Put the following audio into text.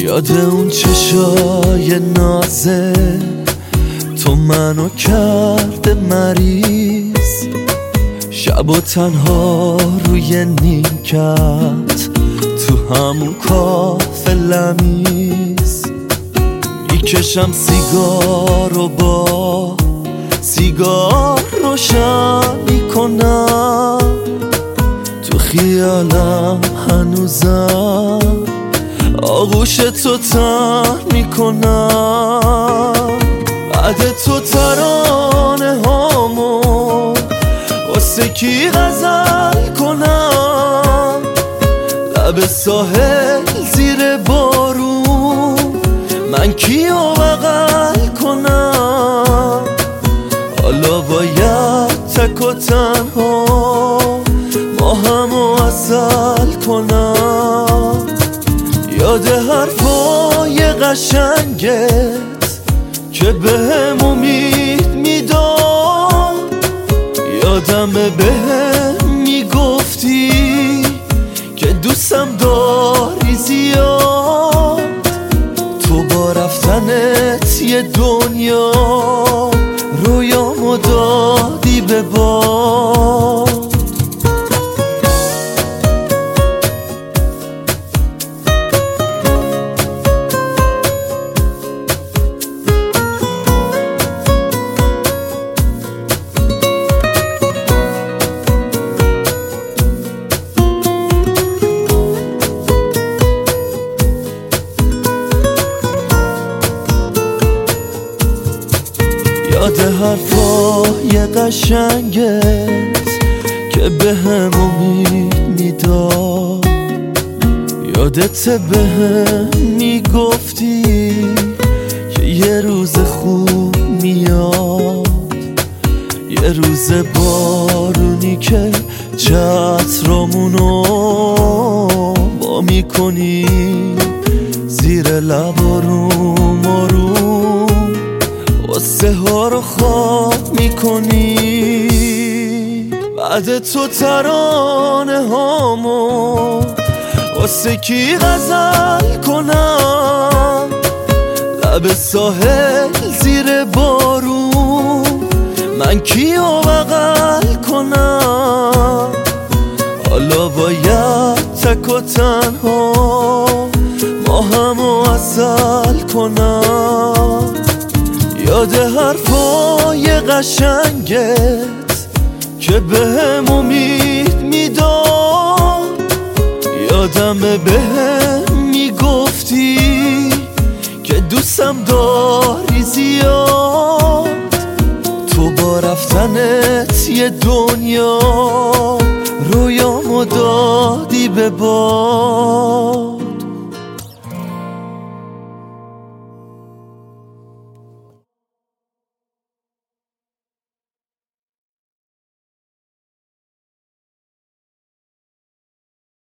یاد اون چشای نازه تو منو کرده مریض، شب و تنها روی نیمکت تو همون کافه لمیز. میکشم سیگار و با سیگار روشن میکنم، تو خیالم هنوزم آغوش تو تن میکنم. بعد تو ترانه هامو واسه کی غزل کنم، لب ساحل زیر بارون من کیو بغل کنم. حالا باید تک و تنها ما همو اصل کنم. یاد حرفای قشنگت که بهم امید میداد، یادم بهم میگفتی که دوستم داری زیاد. تو با رفتنت یه دنیا رویامو دادی به باد. یاد حرفای قشنگت که بهم امید میداد، یادت بهم میگفتی که یه روز خوب میاد. یه روز بارونی که چترامونو با میکنی زیر لب آروم آروم قصه ها رو خواب میکنی. بعد تو ترانه هامو واسه کی غزل کنم، لب ساحل زیر بارون من کیو بغل کنم. حالا باید تک و تنها ما همو اصل کنم. یاد حرفای قشنگت که بهم امید میداد، یادم بهم میگفتی که دوستم داری زیاد. تو با رفتنت یه دنیا رویامو دادی به باد.